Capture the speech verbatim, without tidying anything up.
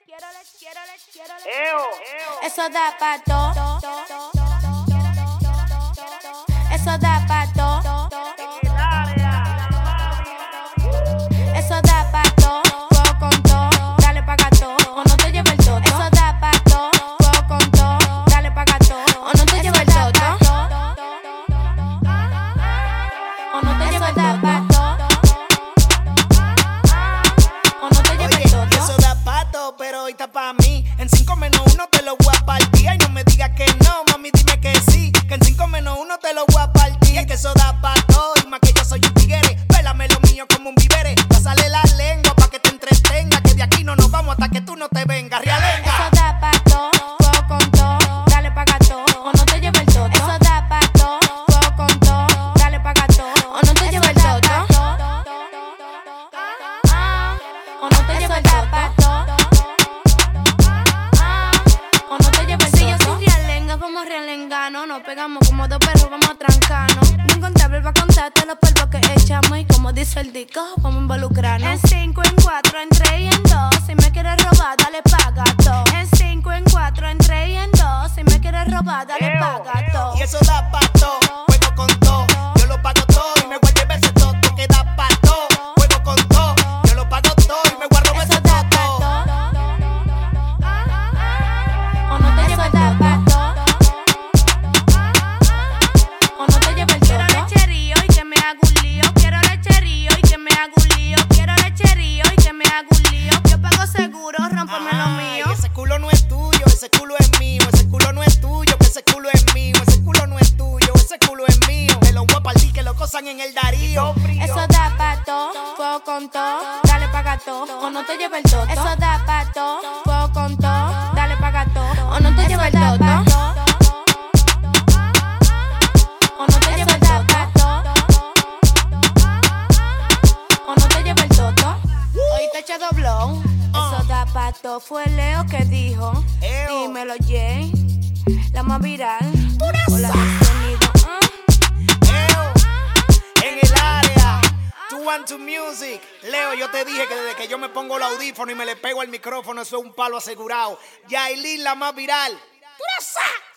Eso da pa' todo. Eso da pa' todo. Eso da pa' todo. Fuego con todo. Dale pa' gato. O no te lleve el toto. Eso da pa' todo. Fuego con todo. Dale pa' gato. O no te lleve el toto. O no te lleve el toto. O no te lleve el toto. Eso da pato, pero hoy está pa' mí. En cinco menos uno te lo voy a partir. Y no me digas que no, mami, dime que sí. Que en cinco menos uno te lo voy a partir. Que eso da pato, y más que yo soy un tigre. Pélame lo mío como un vivere. Pásale la lengua pa' que te entretenga. Que de aquí no nos vamos hasta que tú no te vengas, realenga. Eso da pa' todo, fuego con todo. Dale pa' gato, o no te lleve el toto. Eso da pa' todo, fuego con todo. Dale pa' gato, o no te lleve el toto. O no te lleve el toto. O no te lleve el toto. Si yo soy realenga, vamos realenga. No nos pegamos como dos perros, vamos a trancarnos. No incontable va a contarte los polvos que echamos. Y como dice el disco, vamos a involucrarnos. En cinco, en cuatro, en tres y en dos. Si me quieres robar, dale pa' gato. En cinco, en cuatro, en tres y en dos. Si me quieres robar, dale pa' gato. Y eso da pato, juego con todo. Yo lo pago todo y me voy a llevar ese toto. Que da pato, juego con todo. Yo lo pago todo y me voy a robar ese toto. O no te lleve el toto. O no te lleve el toto. Quiero lecherío y que me haga un lío. Quiero lecherío y que me haga un lío. Quiero lecherío y que me haga un lío. Yo pago seguro, rómpeme lo mío. Y ese culo no es tuyo, ese culo es mío. Ese culo no es tuyo, que ese culo es mío. Ese culo no es tuyo, ese culo es mío. Me lo voy a partir que lo cosan en el Darío. Eso da pa' todo, fuego con todo. Dale pa' gato, o no te lleve el toto. Eso da pa' todo, fuego con todo. Dale pa' gato, o no te lleve el toto. O no te lleve el toto. O no te lleve el toto. Hoy te eché doblón. Eso da pa' todo. Fue Leo que dijo. Eo. Dímelo, Jay. La más viral. Hola, sonido. Eo, en el área, two one two Music. Leo, yo te dije que desde que yo me pongo el audífono y me le pego al micrófono, eso es un palo asegurado. Yailin, la más viral. ¡Tú la sabes!